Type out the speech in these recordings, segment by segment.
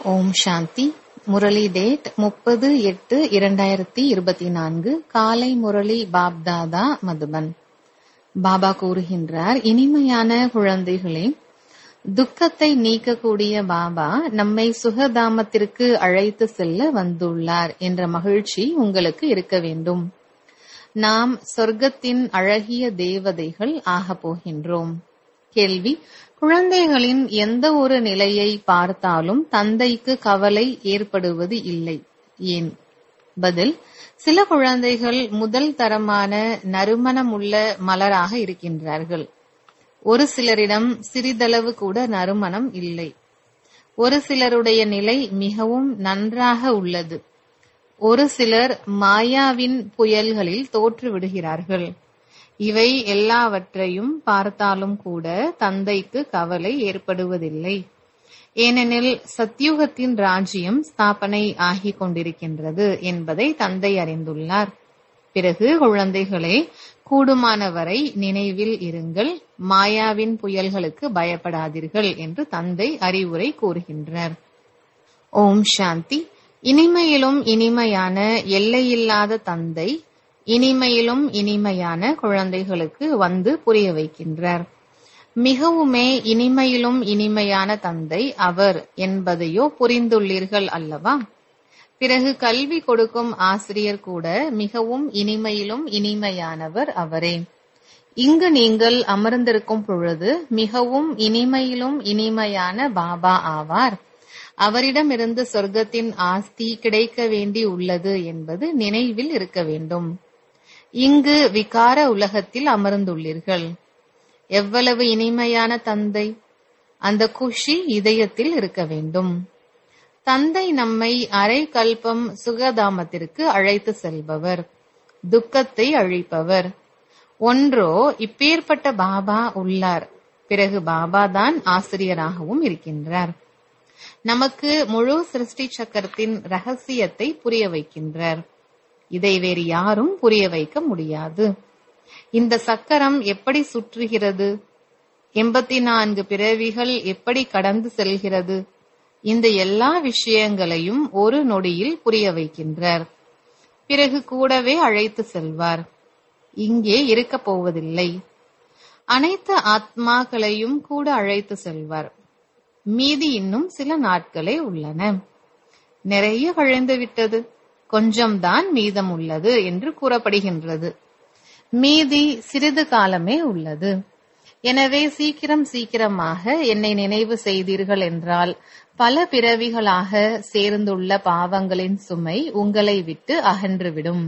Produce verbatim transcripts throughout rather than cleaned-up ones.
ஓம் சாந்தி. Murali date முப்பது எட்டு இரண்டாயிரத்தி இருபத்தி நான்கு. காலை முரளி பாப்தாதா மதுபன். பாபா கூறுகின்றார், இனிமையான குழந்தைகளே, துக்கத்தை நீக்கக்கூடிய பாபா நம்மை சுகதாமத்திற்கு அழைத்து செல்ல வந்துள்ளார் என்ற மகிழ்ச்சி உங்களுக்கு இருக்க வேண்டும். நாம் சொர்க்கத்தின் அழகிய தேவதைகள் ஆகப் போகின்றோம். கேள்வி: குழந்தைகளின் எந்த ஒரு நிலையை பார்த்தாலும் தந்தைக்கு கவலை ஏற்படுவது இல்லை, ஏன்? பதில்: சில குழந்தைகள் முதல் தரமான நறுமணமுள்ள மலராக இருக்கின்றார்கள். ஒரு சிலரிடம் சிறிதளவு கூட நறுமணம் இல்லை. ஒரு சிலருடைய நிலை மிகவும் நன்றாக உள்ளது. ஒரு சிலர் மாயாவின் புயல்களில் தோற்று விடுகிறார்கள். இவை எல்லாவற்றையும் பார்த்தாலும் கூட தந்தைக்கு கவலை ஏற்படுவதில்லை. ஏனெனில் சத்யுகத்தின் ராஜ்யம் ஸ்தாபனை ஆகிக் கொண்டிருக்கின்றது என்பதை தந்தை அறிந்துள்ளார். பிறகு குழந்தைகளே, கூடுமானவரை நினைவில் இருங்கள், மாயாவின் புயல்களுக்கு பயப்படாதீர்கள் என்று தந்தை அறிவுரை கூறுகின்றார். ஓம் சாந்தி. இனிமையிலும் இனிமையான எல்லையில்லாத தந்தை இனிமையிலும் இனிமையான குழந்தைகளுக்கு வந்து புரிய வைக்கின்றார். மிகவுமே இனிமையிலும் இனிமையான தந்தை அவர் என்பதையோ புரிந்துள்ளீர்கள் அல்லவா? பிறகு கல்வி கொடுக்கும் ஆசிரியர் கூட மிகவும் இனிமையிலும் இனிமையானவர் அவரே. இங்கு நீங்கள் அமர்ந்திருக்கும் பொழுது மிகவும் இனிமையிலும் இனிமையான பாபா ஆவார். அவரிடமிருந்து சொர்க்கத்தின் ஆஸ்தி கிடைக்க வேண்டி உள்ளது என்பது நினைவில் இருக்க வேண்டும். இங்கு விகார உலகத்தில் அமர்ந்துள்ளீர்கள். எவ்வளவு இனிமையான தந்தை! அந்த குஷி இதயத்தில் இருக்க வேண்டும். தந்தை நம்மை அரை கல்பம் சுகதாமத்திற்கு அழைத்து செல்பவர், துக்கத்தை அழிப்பவர். ஒன்றோ இப்பேற்பட்ட பாபா உள்ளார். பிறகு பாபா தான் ஆசிரியராகவும் இருக்கின்றார். நமக்கு முழு சிருஷ்டி சக்கரத்தின் ரகசியத்தை புரிய வைக்கின்றார். இதை வேறு யாரும் புரிய வைக்க முடியாது. இந்த சக்கரம் எப்படி சுற்றுகிறது? எண்பத்தி நான்கு பிறவிகள் எப்படி கடந்து செல்கிறது? இந்த எல்லா விஷயங்களையும் ஒரு நொடியில் புரிய வைக்கின்றார். பிறகு கூடவே அழைத்து செல்வார். இங்கே இருக்க போவதில்லை. அனைத்து ஆத்மாக்களையும் கூட அழைத்து செல்வார். மீதி இன்னும் சில நாட்களே உள்ளன. நிறைய கழிந்து விட்டது, கொஞ்சம்தான் மீதம் உள்ளது என்று கூறப்படுகின்றது. மீதி சிறிது காலமே உள்ளது. எனவே சீக்கிரம் சீக்கிரமாக என்னை நினைவு செய்தீர்கள் என்றால் பல பிறவிகளாக சேர்ந்துள்ள பாவங்களின் சுமை உங்களை விட்டு அகன்றுவிடும்.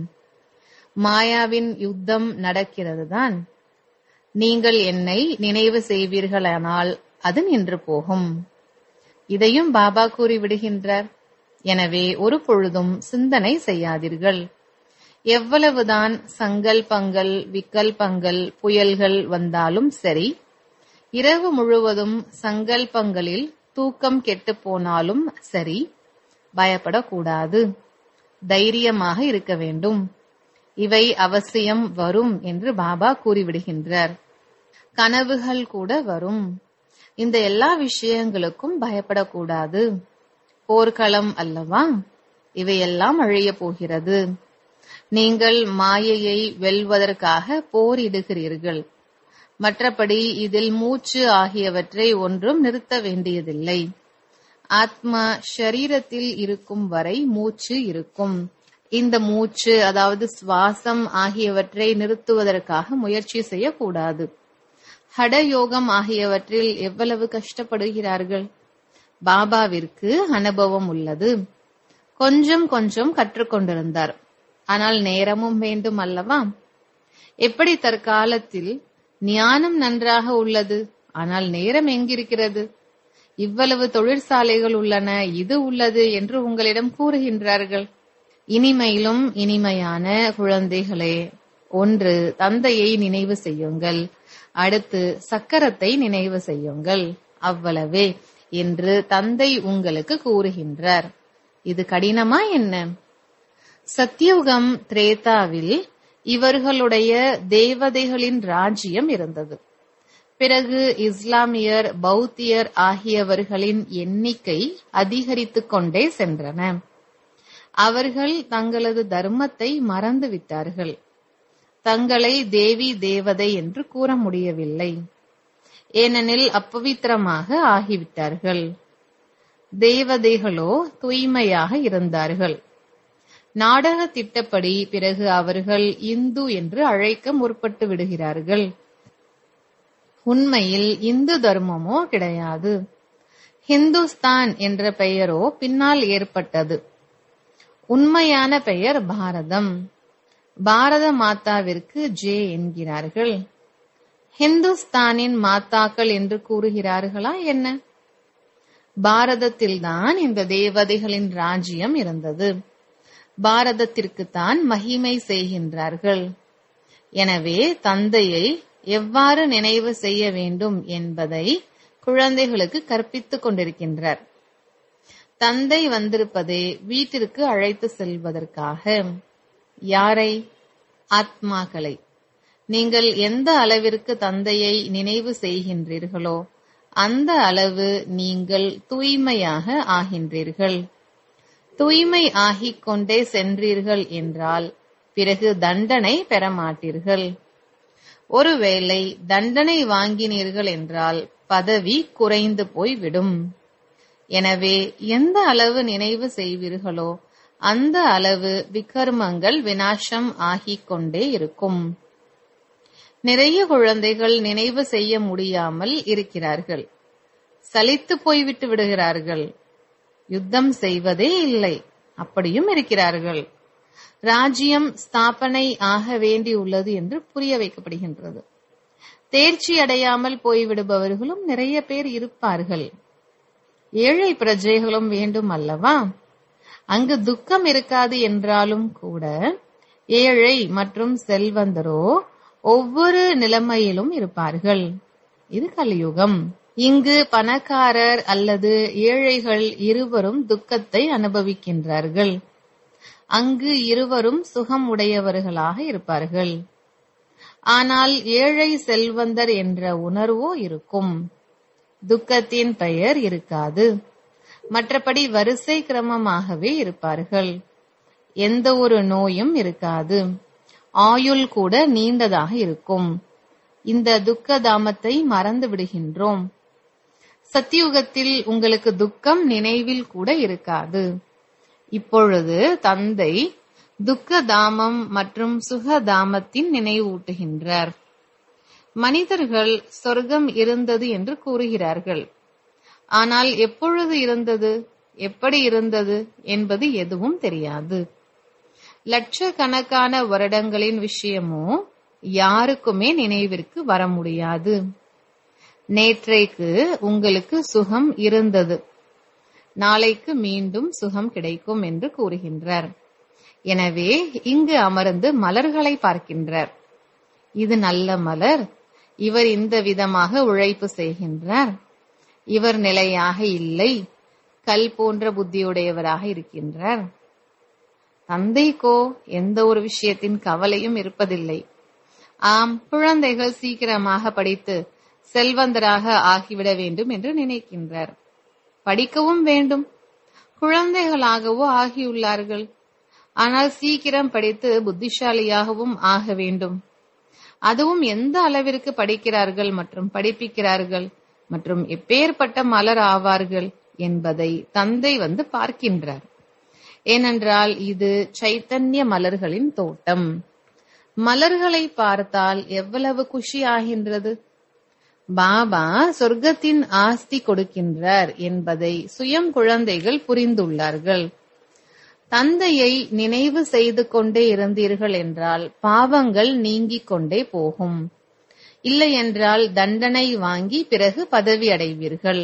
மாயாவின் யுத்தம் நடக்கிறதுதான். நீங்கள் என்னை நினைவு செய்வீர்களானால் அது நின்று போகும். இதையும் பாபா கூறிவிடுகின்றார். எனவே ஒரு பொழுதும் சிந்தனை செய்யாதீர்கள். எவ்வளவுதான் சங்கல்பங்கள், விக்கல்பங்கள், புயல்கள் வந்தாலும் சரி, இரவு முழுவதும் சங்கல்பங்களில் தூக்கம் கெட்டு போனாலும் சரி, பயப்படக்கூடாது. தைரியமாக இருக்க வேண்டும். இவை அவசியம் வரும் என்று பாபா கூறிவிடுகின்றார். கனவுகள் கூட வரும். இந்த எல்லா விஷயங்களுக்கும் பயப்படக்கூடாது. போர்க்களம் அல்லவா? இவையெல்லாம் அழிய போகிறது. நீங்கள் மாயையை வெல்வதற்காக போரிடுகிறீர்கள். மற்றபடி இதில் மூச்சு ஆகியவற்றை ஒன்றும் நிறுத்த வேண்டியதில்லை. ஆத்மா ஷரீரத்தில் இருக்கும் வரை மூச்சு இருக்கும். இந்த மூச்சு, அதாவது சுவாசம் ஆகியவற்றை நிறுத்துவதற்காக முயற்சி செய்யக்கூடாது. ஹடயோகம் ஆகியவற்றில் எவ்வளவு கஷ்டப்படுகிறார்கள். பாபாவிற்கு அனுபவம் உள்ளது. கொஞ்சம் கொஞ்சம் கற்றுக்கொண்டிருந்தார். ஆனால் நேரமும் வேண்டும் அல்லவா? எப்படி தற்காலத்தில் ஞானம் நன்றாக உள்ளது, ஆனால் நேரம் எங்கிருக்கிறது? இவ்வளவு தொழிற்சாலைகள் உள்ளன, இது உள்ளது என்று உங்களிடம் கூறுகின்றார்கள். இனிமையிலும் இனிமையான குழந்தைகளே, ஒன்று தந்தையை நினைவு செய்யுங்கள், அடுத்து சக்கரத்தை நினைவு செய்யுங்கள், அவ்வளவே என்று தந்தை உங்களுக்கு கூறுகின்றார். இது கடினமா என்ன? சத்யுகம் திரேதாவில் இவர்களுடைய தேவதைகளின் ராஜ்யம் இருந்தது. பிறகு இஸ்லாமியர், பௌத்தியர் ஆகியவர்களின் எண்ணிக்கை அதிகரித்துக் கொண்டே சென்றன. அவர்கள் தங்களது தர்மத்தை மறந்து விட்டார்கள். தங்களை தேவி தேவதை என்று கூற முடியவில்லை. ஏனெனில் அப்பவித்திரமாக ஆகிவிட்டார்கள். தேவதைகளோ தூய்மையாக இருந்தார்கள். நாடக திட்டப்படி பிறகு அவர்கள் இந்து என்று அழைக்க முற்பட்டு விடுகிறார்கள். உண்மையில் இந்து தர்மமோ கிடையாது. ஹிந்துஸ்தான் என்ற பெயரோ பின்னால் ஏற்பட்டது. உண்மையான பெயர் பாரதம். பாரத மாதாவிற்கு ஜே என்கிறார்கள். ஹிந்துஸ்தானின் மாதாக்கள் என்று கூறுகிறார்களா என்ன? பாரதத்தில்தான் இந்த தேவதைகளின் ராஜ்யம் இருந்தது. பாரதத்திற்குத்தான் மகிமை செய்கின்றார்கள். எனவே தந்தையை எவ்வாறு நினைவு செய்ய வேண்டும் என்பதை குழந்தைகளுக்கு கற்பித்துக் கொண்டிருக்கின்றார். தந்தை வந்திருப்பதே வீட்டிற்கு அழைத்து செல்வதற்காக. யாரை? ஆத்மாக்களை. நீங்கள் எந்த அளவிற்கு தந்தையை நினைவு செய்கின்றீர்களோ அந்த அளவு நீங்கள் தூய்மையாக ஆகின்றீர்கள். தூய்மை ஆகிக் கொண்டே சென்றீர்கள் என்றால் பிறகு தண்டனை பெற மாட்டீர்கள். ஒருவேளை தண்டனை வாங்கினீர்கள் என்றால் பதவி குறைந்து போய்விடும். எனவே எந்த அளவு நினைவு செய்வீர்களோ அந்த அளவு விகர்மங்கள் விநாசம் ஆகிக் கொண்டே இருக்கும். நிறைய குழந்தைகள் நினைவு செய்ய முடியாமல் இருக்கிறார்கள். சலித்து போய்விட்டு விடுகிறார்கள். யுத்தம் செய்வதே இல்லை, அப்படியும் இருக்கிறார்கள். ராஜ்யம் ஸ்தாபனை ஆக வேண்டியுள்ளது என்று புரிய வைக்கப்படுகின்றது. தேர்ச்சி அடையாமல் போய்விடுபவர்களும் நிறைய பேர் இருப்பார்கள். ஏழை பிரஜைகளும் வேண்டும் அல்லவா? அங்கு துக்கம் இருக்காது என்றாலும் கூட ஏழை மற்றும் செல்வந்தரோ ஒவ்வொரு நிலைமையிலும் இருப்பார்கள். இது கலியுகம். இங்கு பணக்காரர் அல்லது ஏழைகள் இருவரும் துக்கத்தை அனுபவிக்கின்றார்கள். அங்கு இருவரும் சுகம் உடையவர்களாக இருப்பார்கள். ஆனால் ஏழை செல்வந்தர் என்ற உணர்வோ இருக்கும். துக்கத்தின் பெயர் இருக்காது. மற்றபடி வரிசை கிரமமாகவே இருப்பார்கள். எந்த ஒரு நோயும் இருக்காது. ஆயுள் கூட நீண்டதாக இருக்கும். இந்த துக்க தாமத்தை மறந்து விடுகின்றோம். சத்தியுகத்தில் உங்களுக்கு துக்கம் நினைவில் கூட இருக்காது. இப்பொழுது தந்தை துக்க தாமம் மற்றும் சுகதாமத்தின் நினைவூட்டுகின்றார். மனிதர்கள் சொர்க்கம் இருந்தது என்று கூறுகிறார்கள். ஆனால் எப்பொழுது இருந்தது, எப்படி இருந்தது என்பது எதுவும் தெரியாது. லட்சக்கணக்கான வருடங்களின் விஷயமோ யாருக்குமே நினைவிற்கு வர முடியாது. நேற்றைக்கு உங்களுக்கு சுகம் இருந்தது, நாளைக்கு மீண்டும் சுகம் கிடைக்கும் என்று கூறுகின்றார். எனவே இங்கு அமர்ந்து மலர்களை பார்க்கின்றார். இது நல்ல மலர், இவர் இந்த விதமாக உழைப்பு செய்கின்றார், இவர் நிலையாக இல்லை, கல் போன்ற புத்தியுடையவராக இருக்கின்றார். தந்தைக்கோ எந்த ஒரு விஷயத்தின் கவலையும் இருப்பதில்லை. ஆம், குழந்தைகள் சீக்கிரமாக படித்து செல்வந்தராக ஆகிவிட வேண்டும் என்று நினைக்கின்றார். படிக்கவும் வேண்டும். குழந்தைகளாகவோ ஆகியுள்ளார்கள். ஆனால் சீக்கிரம் படித்து புத்திசாலியாகவும் ஆக வேண்டும். அதுவும் எந்த அளவிற்கு படிக்கிறார்கள் மற்றும் படிப்பிக்கிறார்கள் மற்றும் எப்பேற்பட்ட மலர் ஆவார்கள் என்பதை தந்தை வந்து பார்க்கின்றார். ஏனென்றால் இது சைத்தன்ய மலர்களின் தோட்டம். மலர்களை பார்த்தால் எவ்வளவு குஷி ஆகின்றது. பாபா சொர்க்கத்தின் ஆஸ்தி கொடுக்கின்றார் என்பதை சுயம் குழந்தைகள் புரிந்துள்ளார்கள். தந்தையை நினைவு செய்து கொண்டே இருந்தீர்கள் என்றால் பாவங்கள் நீங்கிக் கொண்டே போகும். இல்லை என்றால் தண்டனை வாங்கி பிறகு பதவி அடைவீர்கள்.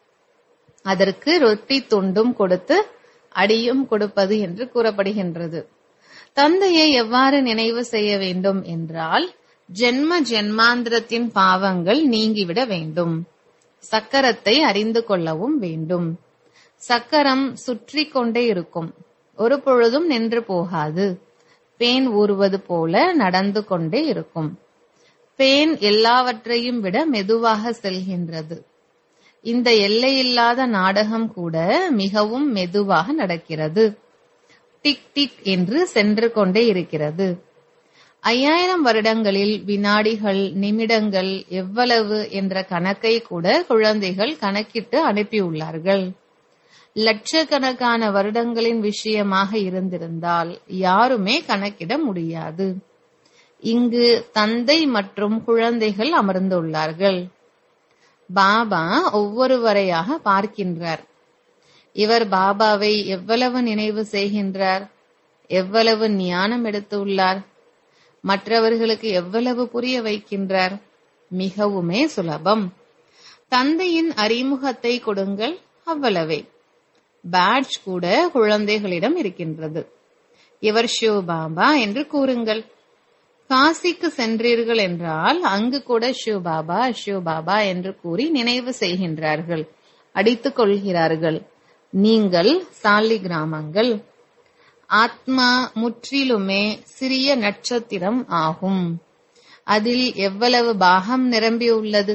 அதற்கு ரொட்டி துண்டும் கொடுத்து அடியும் கொடுப்பது என்று கூறப்படுகின்றது. தந்தையை எவ்வாறு நினைவு செய்ய வேண்டும் என்றால் ஜென்ம ஜென்மாந்திரத்தின் பாவங்கள் நீங்கிவிட வேண்டும். சக்கரத்தை அறிந்து கொள்ளவும் வேண்டும். சக்கரம் சுற்றி கொண்டே இருக்கும், ஒரு பொழுதும் நின்று போகாது. பேன் ஊறுவது போல நடந்து கொண்டே இருக்கும். தேன் எல்லாவற்றையும் விட மெதுவாக செல்கின்றது. இந்த எல்லையில்லாத நாடகம் கூட மிகவும் மெதுவாக நடக்கிறது. டிக் டிக் என்று சென்று கொண்டே இருக்கிறது. ஐயாயிரம் வருடங்களில் வினாடிகள், நிமிடங்கள் எவ்வளவு என்ற கணக்கை கூட குழந்தைகள் கணக்கிட்டு அனுப்பியுள்ளார்கள். லட்சக்கணக்கான வருடங்களின் விஷயமாக இருந்திருந்தால் யாருமே கணக்கிட முடியாது. இங்கு தந்தை மற்றும் குழந்தைகள் அமர்ந்துள்ளார்கள். பாபா ஒவ்வொருவரையாக பார்க்கின்றார். இவர் பாபாவை எவ்வளவு நினைவு செய்கின்றார், எவ்வளவு ஞானம் எடுத்துள்ளார், மற்றவர்களுக்கு எவ்வளவு புரிய வைக்கின்றார். மிகவுமே சுலபம். தந்தையின் அறிமுகத்தை கொடுங்கள், அவ்வளவே. பேட்ஜ் கூட குழந்தைகளிடம் இருக்கின்றது. இவர் ஷிவ் பாபா என்று கூறுங்கள். காசிக்கு சென்றீர்கள் என்றால் அங்கு கூட ஷிவ் பாபா ஷிவ் பாபா என்று கூறி நினைவு செய்கின்றார்கள், அடித்துக் கொள்கிறார்கள். நீங்கள் சாலி கிராமங்கள். ஆத்மா முற்றிலுமே சிறிய நட்சத்திரம் ஆகும். அதில் எவ்வளவு பாகம் நிரம்பியுள்ளது.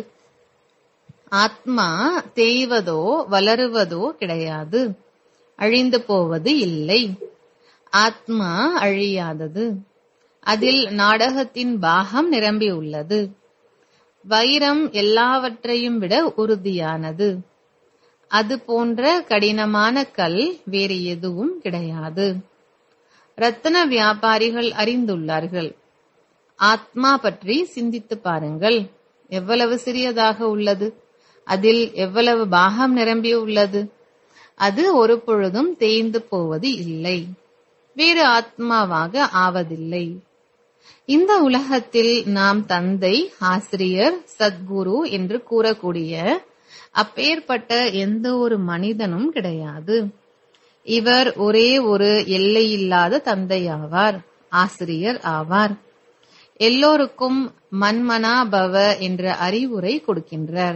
ஆத்மா தேய்வதோ வளருவதோ கிடையாது, அழிந்து போவது இல்லை. ஆத்மா அழியாதது. அதில் நாடகத்தின் பாகம் நிரம்பியுள்ளது. வைரம் எல்லாவற்றையும் விட உறுதியானது. அது போன்ற கடினமான கல் வேறு எதுவும் கிடையாது. ரத்தின வியாபாரிகள் அறிந்துள்ளார்கள். ஆத்மா பற்றி சிந்தித்து பாருங்கள். எவ்வளவு சிறியதாக உள்ளது, அதில் எவ்வளவு பாகம் நிரம்பியுள்ளது. அது ஒரு பொழுதும் தேய்ந்து போவது இல்லை, வேறு ஆத்மாவாக ஆவதில்லை. இந்த உலகத்தில் நாம் தந்தை, ஆசிரியர், சத்குரு என்று கூறக்கூடிய அப்பேற்பட்ட எந்த ஒரு மனிதனும் கிடையாது. இவர் ஒரே ஒரு எல்லையில்லாத தந்தையாவார், ஆசிரியர் ஆவார். எல்லோருக்கும் மன்மனா பவ என்ற அறிவுரை கொடுக்கின்றார்.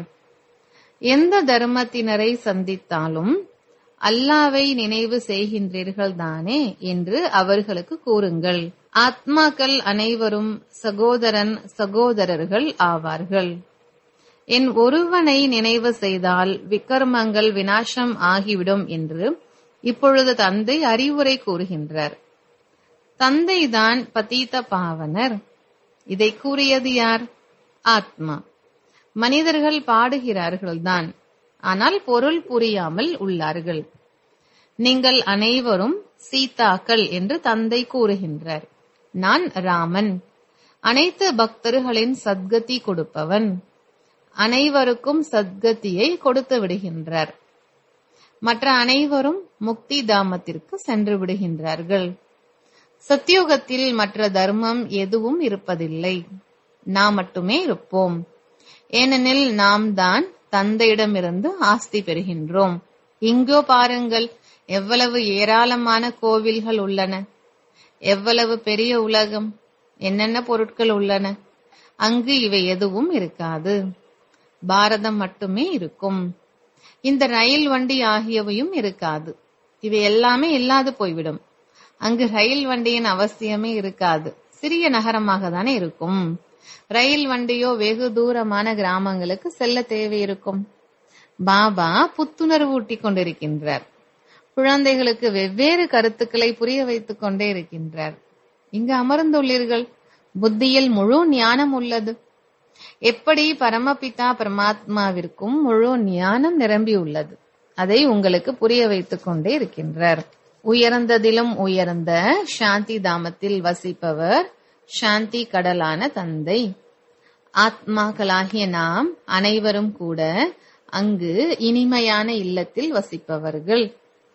எந்த தர்மத்தினரை சந்தித்தாலும் அல்லாவை நினைவு செய்கின்றீர்கள் தானே என்று அவர்களுக்கு கூறுங்கள். ஆத்மாக்கள் அனைவரும் சகோதரன் சகோதரர்கள் ஆவார்கள். என் ஒருவனை நினைவு செய்தால் விக்கர்மங்கள் விநாசம் ஆகிவிடும் என்று இப்பொழுது தந்தை அறிவுரை கூறுகின்றார். தந்தைதான் பதீத பாவனர். இதை கூறியது யார்? ஆத்மா. மனிதர்கள் பாடுகிறார்கள்தான், ஆனால் பொருள் புரியாமல் உள்ளார்கள். நீங்கள் அனைவரும் சீதாக்கள் என்று தந்தை கூறுகின்றார். நான் ராமன், அனைத்து பக்தர்களின் சத்கதி கொடுப்பவன். அனைவருக்கும் சத்கதியை கொடுத்து விடுகின்றார். மற்ற அனைவரும் முக்தி தாமத்திற்கு சென்று விடுகின்றார்கள். சத்யுகத்தில் மற்ற தர்மம் எதுவும் இருப்பதில்லை, நாம் மட்டுமே இருப்போம். ஏனெனில் நாம் தான் தந்தையிடமிருந்து ஆஸ்தி பெறுகின்றோம். இங்கோ பாருங்கள், எவ்வளவு ஏராளமான கோவில்கள் உள்ளன, எவ்வளவு பெரிய உலகம், என்னென்ன பொருட்கள் உள்ளன. அங்கு இவை எதுவும் இருக்காது, பாரதம் மட்டுமே இருக்கும். இந்த ரயில் வண்டி ஆகியவையும் இருக்காது, இவை எல்லாமே இல்லாது போய்விடும். அங்கு ரயில் வண்டியின் அவசியமே இருக்காது, சிறிய நகரமாக தானே இருக்கும். ரயில் வண்டியோ வெகு தூரமான கிராமங்களுக்கு செல்ல தேவை இருக்கும். பாபா புத்துணர்வு ஊட்டிக் கொண்டிருக்கின்றார். குழந்தைகளுக்கு வெவ்வேறு கருத்துக்களை புரிய வைத்துக் கொண்டே இருக்கின்றார். இங்கு அமர்ந்துள்ளீர்கள், புத்தியில் முழு ஞானம் உள்ளது. எப்படி பரமபிதா பரமாத்மாவிற்கும் முழு ஞானம் நிரம்பியுள்ளது, அதை உங்களுக்கு புரிய வைத்துக் கொண்டே இருக்கின்றார். உயர்ந்ததிலும் உயர்ந்த சாந்தி தாமத்தில் வசிப்பவர் சாந்தி கடலான தந்தை. ஆத்மாக்களாகிய நாம் அனைவரும் கூட அங்கு இனிமையான இல்லத்தில் வசிப்பவர்கள்.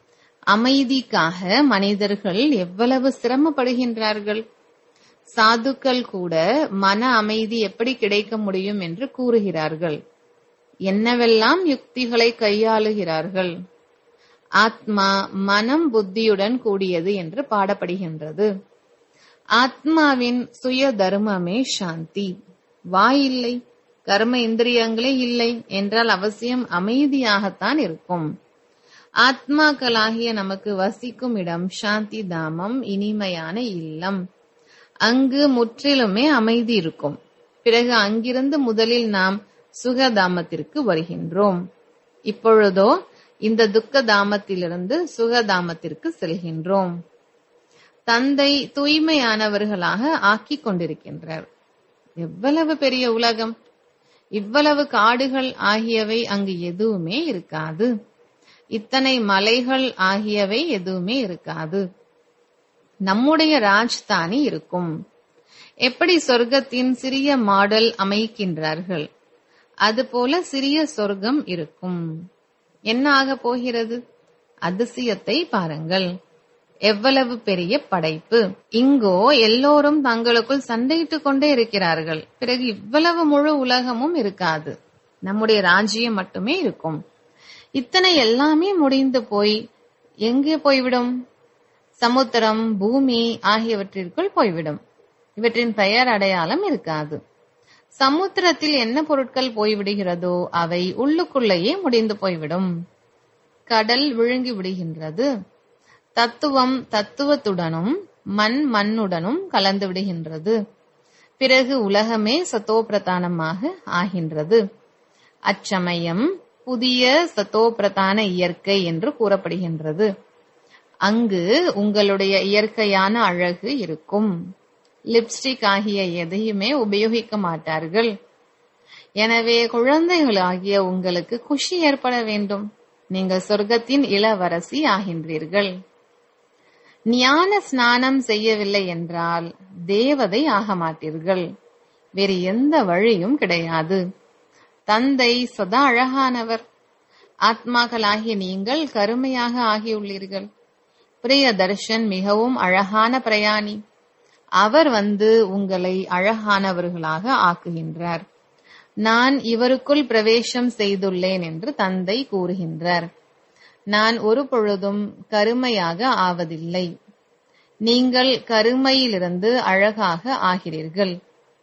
அமைதிக்காக மனிதர்கள் எவ்வளவு சிரமப்படுகின்றார்கள். சாதுக்கள் கூட மன அமைதி எப்படி கிடைக்க முடியும் என்று கூறுகிறார்கள். என்னவெல்லாம் யுக்திகளை கையாளுகிறார்கள். ஆத்மா மனம் புத்தியுடன் கூடியது என்று பாடப்படுகின்றது. ஆத்மாவின் சுய தர்மமே சாந்தி. வாய் இல்லை, கர்ம இந்திரியங்களே இல்லை என்றால் அவசியம் அமைதியாகத்தான் இருக்கும். ஆத்மாக்களாகிய நமக்கு வசிக்கும் இடம் சாந்தி தாமம், இனிமையான இல்லம். அங்கு முற்றிலுமே அமைதி இருக்கும். பிறகு அங்கிருந்து முதலில் நாம் சுகதாமத்திற்கு வருகின்றோம். இப்பொழுதோ இந்த துக்கதாமத்திலிருந்து சுகதாமத்திற்கு செல்கின்றோம். தந்தை தூய்மையானவர்களாக ஆக்கிக் கொண்டிருக்கின்றார். எவ்வளவு பெரிய உலகம்! இவ்வளவு காடுகள் ஆகியவை அங்கு எதுவுமே இருக்காது. இத்தனை மலைகள் ஆகியவை எதுவுமே இருக்காது. நம்முடைய ராஜ்தானி இருக்கும். எப்படி சொர்க்கத்தின் சிறிய மாடல் அமைக்கின்றார்கள், அதுபோல சிறிய சொர்க்கம் இருக்கும். என்ன ஆக போகிறது? அதிசயத்தை பாருங்கள். எவ்வளவு பெரிய படைப்பு! இங்கோ எல்லோரும் தங்களுக்குள் சண்டையிட்டுக் கொண்டே இருக்கிறார்கள். பிறகு இவ்வளவு முழு உலகமும் இருக்காது. நம்முடைய ராஜ்யம் மட்டுமே இருக்கும். இத்தனை எல்லாமே முடிந்து போய் எங்கே போய்விடும்? சமுத்திரம், பூமி ஆகியவற்றிற்குள் போய்விடும். இவற்றின் பெயர் அடையாளம் இருக்காது. சமுத்திரத்தில் என்ன பொருட்கள் போய்விடுகிறதோ அவை உள்ளுக்குள்ளேயே முடிந்து போய்விடும். கடல் விழுங்கி விடுகின்றது. தத்துவம் தத்துவத்துடனும் மண் மண்ணுடனும் கலந்து விடுகின்றது. பிறகு உலகமே சத்தோபிரதானமாக ஆகின்றது. அச்சமயம் புதிய சத்தோபிரதான இயற்கை என்று கூறப்படுகின்றது. அங்கு உங்களுடைய இயற்கையான அழகு இருக்கும். லிப்ஸ்டிக் ஆகிய எதையுமே உபயோகிக்க மாட்டார்கள். எனவே குழந்தைகளாகிய உங்களுக்கு குஷி ஏற்பட வேண்டும். நீங்கள் சொர்க்கத்தின் இளவரசி ஆகின்றீர்கள். ஞான ஸ்நானம் செய்யவில்லை என்றால் தேவதை ஆக மாட்டீர்கள். வேறு எந்த வழியும் கிடையாது. தந்தை சதா அழகானவர். ஆத்மாக்களாகிய நீங்கள் கருமையாக ஆகியுள்ளீர்கள். பிரியதர்ஷன் மிகவும் அழகான பிரயாணி. அவர் வந்து உங்களை அழகானவர்களாக ஆக்குகின்றார். நான் இவருக்குள் பிரவேசம் செய்துள்ளேன் என்று தந்தை கூறுகின்றார். நான் ஒரு பொழுதும் கருமையாக ஆவதில்லை. நீங்கள் கருமையிலிருந்து அழகாக ஆகிறீர்கள்.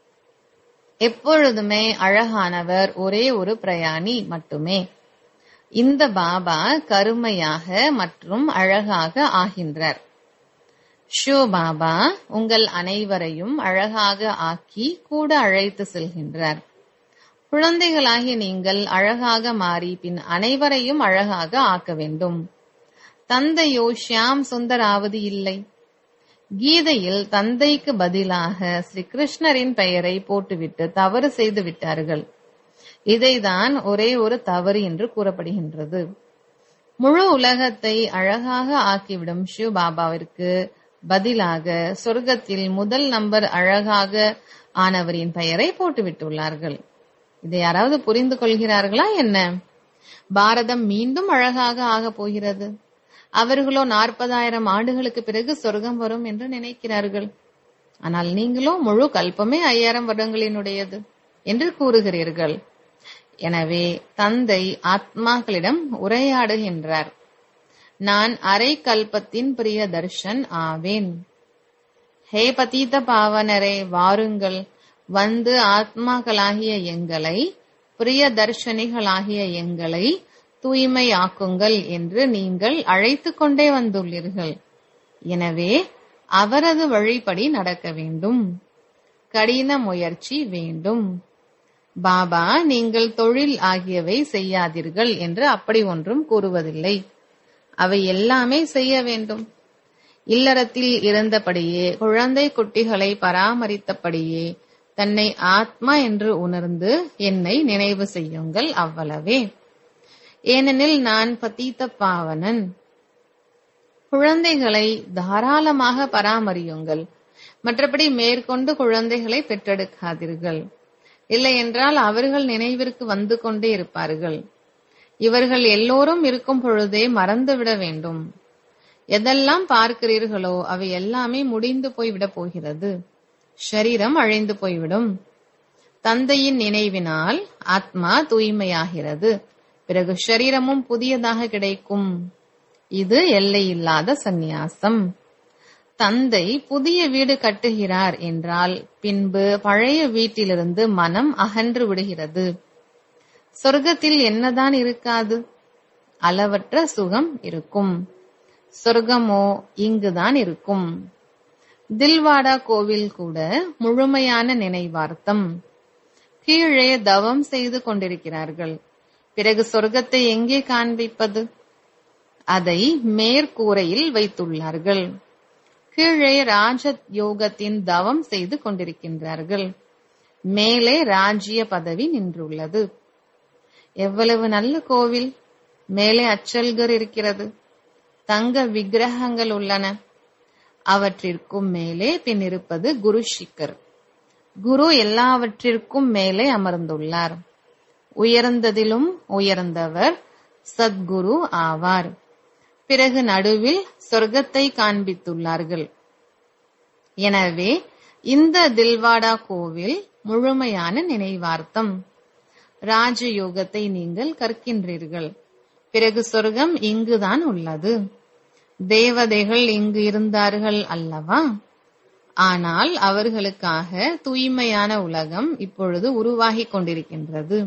எப்பொழுதுமே அழகானவர் ஒரே ஒரு பிரயாணி மட்டுமே. இந்த பாபா கருமையாக மற்றும் அழகாக ஆகின்றார். ஷோ பாபா உங்கள் அனைவரையும் அழகாக ஆக்கி கூட அழைத்து செல்கின்றார். குழந்தைகளாகிய நீங்கள் அழகாக மாறி பின் அனைவரையும் அழகாக ஆக்க வேண்டும். தந்தையோ ஷியாம் சுந்தராவது இல்லை. கீதையில் தந்தைக்கு பதிலாக ஸ்ரீ கிருஷ்ணரின் பெயரை போட்டுவிட்டு தவறு செய்து விட்டார்கள். இதைதான் ஒரே ஒரு தவறு என்று கூறப்படுகின்றது. முழு உலகத்தை அழகாக ஆக்கிவிடும் ஷிவ் பாபாவிற்கு பதிலாக சொர்க்கத்தில் முதல் நம்பர் அழகாக ஆனவரின் பெயரை போட்டுவிட்டுள்ளார்கள். இதை யாராவது புரிந்து கொள்கிறார்களா என்ன? பாரதம் மீண்டும் அழகாக ஆக போகிறது. அவர்களோ நாற்பதாயிரம் ஆண்டுகளுக்கு பிறகு சொர்க்கம் வரும் என்று நினைக்கிறார்கள். ஆனால் நீங்களோ முழு கல்பமே ஐயாயிரம் வருடங்களினுடையது என்று கூறுகிறீர்கள். எனவே தந்தை ஆத்மாக்களிடம் உரையாடுகின்றார். நான் அரை கல்பத்தின் பிரிய தர்ஷன் ஆவேன். ஹே பதீத பாவனரே, வாருங்கள், வந்து ஆத்மாக்களாகிய எங்களை, பிரிய தர்ஷனிகளாகிய எங்களை தூய்மையாக்குங்கள் என்று நீங்கள் அழைத்து கொண்டே வந்துள்ளீர்கள். எனவே அவரது வழிப்படி நடக்க வேண்டும். கடின முயற்சி வேண்டும். பாபா நீங்கள் தொழில் ஆகியவை செய்யாதீர்கள் என்று அப்படி ஒன்றும் கூறுவதில்லை. அவை எல்லாமே செய்ய வேண்டும். இல்லறத்தில் இருந்தபடியே குழந்தை குட்டிகளை பராமரித்தபடியே தன்னை ஆத்மா என்று உணர்ந்து என்னை நினைவு செய்யுங்கள், அவ்வளவே. ஏனெனில் நான் பதீத பாவனன். குழந்தைகளை தாராளமாக பராமரியுங்கள். மற்றபடி மேற்கொண்டு குழந்தைகளை பெற்றெடுக்காதீர்கள். இல்லை என்றால் அவர்கள் நினைவிற்கு வந்து கொண்டே இருப்பார்கள். இவர்கள் எல்லோரும் இருக்கும் பொழுதே மறந்துவிட வேண்டும். எதெல்லாம் பார்க்கிறீர்களோ அவை எல்லாமே முடிந்து போய்விடப் போகிறது. ஷரீரம் அழிந்து போய்விடும். தந்தையின் நினைவினால் ஆத்மா தூய்மையாகிறது. பிறகு ஷரீரமும் புதியதாக கிடைக்கும். இது எல்லையில்லாத சந்நியாசம். தந்தை புதிய வீடு கட்டுகிறார் என்றால் பின்பு பழைய வீட்டிலிருந்து மனம் அகன்று விடுகிறது. சொர்க்கத்தில் என்னதான் இருக்காது? அளவற்ற சுகம் இருக்கும். சொர்க்கமோ இங்குதான் இருக்கும். தில்வாடா கோவில் கூட முழுமையான நினைவார்த்தம். கீழே தவம் செய்து கொண்டிருக்கிறார்கள். பிறகு சொர்க்கத்தை எங்கே காண்பிப்பது? அதை மேற்கூரையில் வைத்துள்ளார்கள். கீழே ராஜ யோகத்தின் தவம் செய்து கொண்டிருக்கின்றார்கள். மேலே ராஜ்ய பதவி நின்றுள்ளது. எவ்வளவு நல்ல கோவில்! மேலே அச்சல்கர் இருக்கிறது. தங்க விக்கிரகங்கள் உள்ளன. அவற்றிற்கும் மேலே பின் இருப்பது குரு ஷிக்கர். குரு எல்லாவற்றிற்கும் மேலே அமர்ந்துள்ளார். உயர்ந்ததிலும் உயர்ந்தவர் சத்குரு ஆவார். பிறகு நடுவில் சொர்க்கத்தை காண்பித்துள்ளார்கள். எனவே இந்த தில்வாடா கோவில் முழுமையான நினைவார்த்தம். ராஜயோகத்தை நீங்கள் கற்கின்றீர்கள். பிறகு சொர்க்கம் இங்குதான் உள்ளது. தேவதைகள் இங்கு இருந்தார்கள் அல்லவா? ஆனால் அவர்களுக்காக தூய்மையான உலகம் இப்பொழுது உருவாகிக் கொண்டிருக்கின்றது.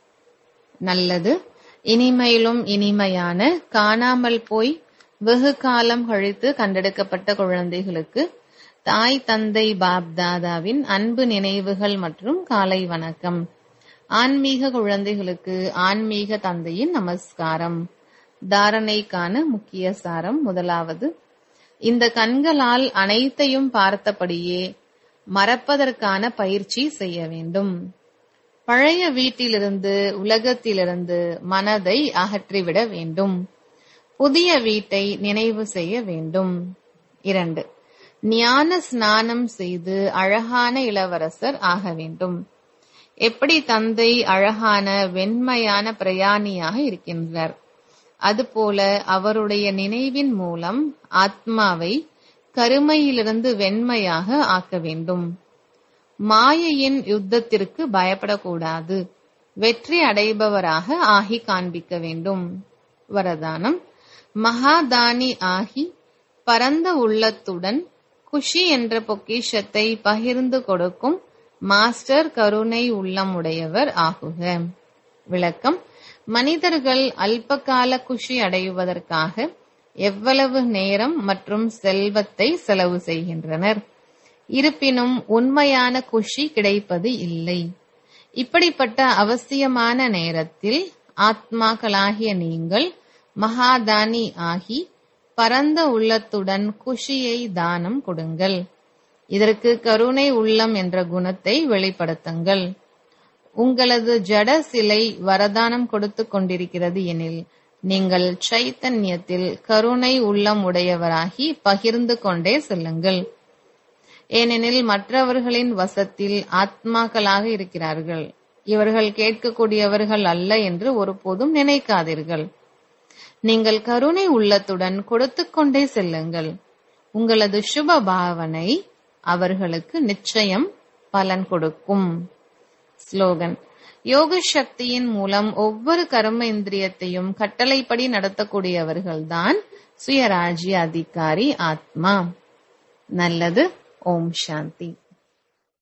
நல்லது. இனிமையிலும் இனிமையான காணாமல் போய் வெகு காலம் கழித்து கண்டெடுக்கப்பட்ட குழந்தைகளுக்கு தாய் தந்தை பாப்தாதாவின் அன்பு நினைவுகள் மற்றும் காலை வணக்கம். ஆன்மீக குழந்தைகளுக்கு ஆன்மீக தந்தையின் நமஸ்காரம். தாரணைக்கான முக்கிய சாரம். முதலாவது, இந்த கண்களால் அனைத்தையும் பார்த்தபடியே மறப்பதற்கான பயிற்சி செய்ய வேண்டும். பழைய வீட்டிலிருந்து உலகத்திலிருந்து மனதை அகற்றிவிட வேண்டும். புதிய வீட்டை நினைவு செய்ய வேண்டும். இரண்டு, ஞான ஸ்நானம் செய்து அழகான இளவரசர் ஆக வேண்டும். எப்படி தந்தை அழகான வெண்மையான பிரயாணியாக இருக்கின்றார், அதுபோல அவருடைய நினைவின் மூலம் ஆத்மாவை கருமையிலிருந்து வெண்மையாக ஆக்க வேண்டும். மாயையின் யுத்தத்திற்கு பயப்படக்கூடாது. வெற்றி அடைபவராக ஆகி காண்பிக்க வேண்டும். வரதானம், மகாதானி ஆகி பரந்த உள்ளத்துடன் குஷி என்ற பொக்கிஷத்தை பகிர்ந்து கொடுக்கும் மாஸ்டர் கருணை உள்ளம் உடையவர் ஆகுக. விளக்கம், மனிதர்கள் அல்பகால குஷி அடைவதற்காக எவ்வளவு நேரம் மற்றும் செல்வத்தை செலவு செய்கின்றனர். இருப்பினும் உண்மையான குஷி கிடைப்பது இல்லை. இப்படிப்பட்ட அவசியமான நேரத்தில் ஆத்மாக்களாகிய நீங்கள் மகாதானி ஆகி பரந்த உள்ளத்துடன் குஷியை தானம் கொடுங்கள். இதற்கு கருணை உள்ளம் என்ற குணத்தை வெளிப்படுத்துங்கள். உங்களது ஜட சிலை வரதானம் கொடுத்து கொண்டிருக்கிறது எனில் நீங்கள் சைத்தன்யத்தில் கருணை உள்ளம் உடையவராகி பகிர்ந்து கொண்டே செல்லுங்கள். ஏனெனில் மற்றவர்களின் வசத்தில் ஆத்மாக்களாக இருக்கிறார்கள். இவர்கள் கேட்கக்கூடியவர்கள் அல்ல என்று ஒருபோதும் நினைக்காதீர்கள். நீங்கள் கருணை உள்ளத்துடன் கொடுத்து கொண்டே செல்லுங்கள். உங்களது சுப பாவனை அவர்களுக்கு நிச்சயம் பலன் கொடுக்கும். ஸ்லோகன், யோக சக்தியின் மூலம் ஒவ்வொரு கர்ம இந்திரியத்தையும் கட்டளைப்படி நடத்தக்கூடியவர்கள்தான் சுயராஜ்ய அதிகாரி ஆத்மா. நல்லது. ஓம் சாந்தி.